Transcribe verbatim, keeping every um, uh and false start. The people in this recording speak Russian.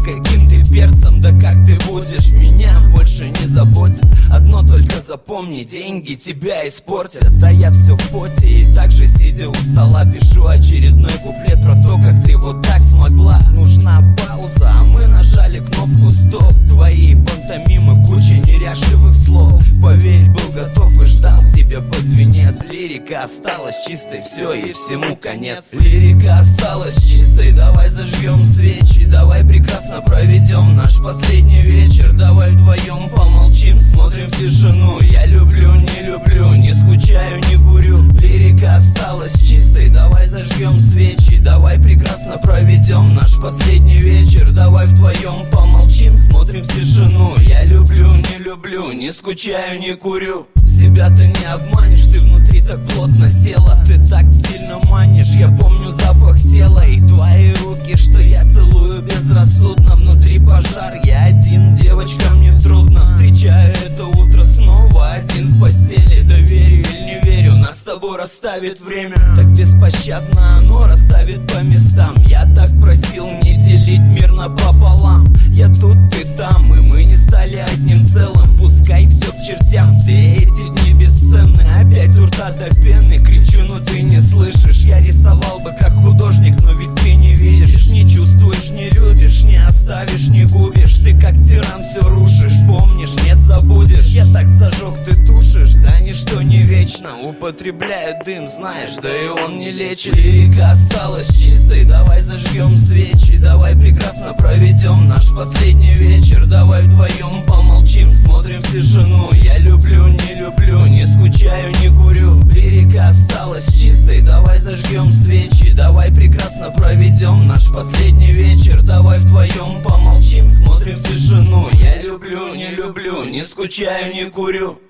каким ты перцем, да как ты будешь, меня больше не заботит. Одно только запомни, деньги тебя испортят. Да я все в поте и также сидя у стола пишу очередной куплет про то, как ты вот так смогла. Нужна пауза, а мы нажали кнопку стоп. Твои пантомимы, куча неряшливых слов. Поверь, был готов и ждал тебя под венец. Лирика осталась чистой, все и всему конец. Лирика осталась чистой, давай зажгем свечи. Давай прекрасно проведем наш последний вечер. Давай вдвоем помолчим, смотрим в тишину. Я люблю, не люблю, не скучаю, не курю. Лирика осталась чистой, давай зажгем свечи. Давай прекрасно проведем наш последний вечер. Давай вдвоем помолчим, смотрим в тишину. Я люблю, не люблю, не скучаю, не курю. Себя ты не обманешь, ты внутри так плотно села. Ты так сильно манишь, я помню запах тела и твои руки, что я целую безрассудно. Внутри пожар, я один, девочка, мне трудно. Встречаю это утро снова один в постели. Да верю или не верю, нас с тобой расставит время. Так беспощадно оно расставит по местам. Я так просил не делить мир напополам. Я тут, ты там, и мы не стали одним целым. Пускай все к чертям, все эти дни бесценны. Опять у рта до пены, кричу, но ты не слышишь. Я рисовал бы как художник, но ведь ты не видишь. Не чувствуешь, не любишь, не оставишь, не губишь. Ты как тиран все рушишь, помнишь, нет, забудешь. Я так зажег, ты тушишь, да ничто не вечно. Употребляю дым, знаешь, да и он не лечит. Лирика осталась чистой, давай зажгем свечи. Давай прекрасно проведем наш последний вечер. Давай вдвоем помолчим, смотрим в тишину. Я люблю, не люблю, не скучаю, не курю. Лирика осталась чистой, давай зажгем свечи. Давай прекрасно проведем наш последний вечер. Давай вдвоем помолчим, смотрим в тишину. Я люблю, не люблю, не скучаю, не курю.